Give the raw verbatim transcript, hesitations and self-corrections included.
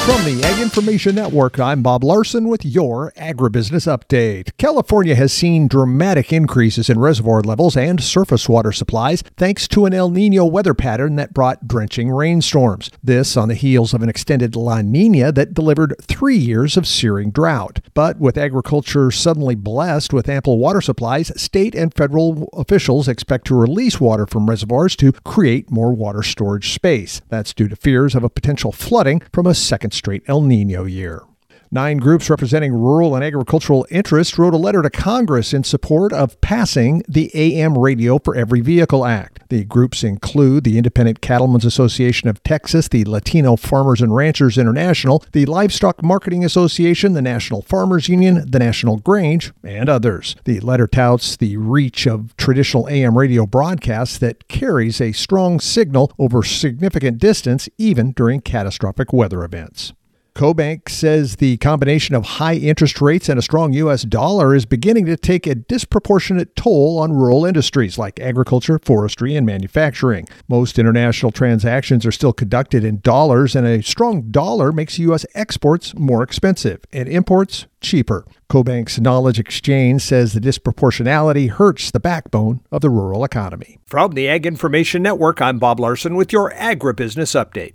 From the Ag Information Network, I'm Bob Larson with your Agribusiness Update. California has seen dramatic increases in reservoir levels and surface water supplies thanks to an El Niño weather pattern that brought drenching rainstorms. This on the heels of an extended La Niña that delivered three years of searing drought. But with agriculture suddenly blessed with ample water supplies, state and federal officials expect to release water from reservoirs to create more water storage space. That's due to fears of a potential flooding from a second straight El Niño year. Nine groups representing rural and agricultural interests wrote a letter to Congress in support of passing the A M Radio for Every Vehicle Act. The groups include the Independent Cattlemen's Association of Texas, the Latino Farmers and Ranchers International, the Livestock Marketing Association, the National Farmers Union, the National Grange, and others. The letter touts the reach of traditional A M radio broadcasts that carries a strong signal over significant distance, even during catastrophic weather events. CoBank says the combination of high interest rates and a strong U S dollar is beginning to take a disproportionate toll on rural industries like agriculture, forestry, and manufacturing. Most international transactions are still conducted in dollars, and a strong dollar makes U S exports more expensive and imports cheaper. CoBank's Knowledge Exchange says the disproportionality hurts the backbone of the rural economy. From the Ag Information Network, I'm Bob Larson with your Agribusiness Update.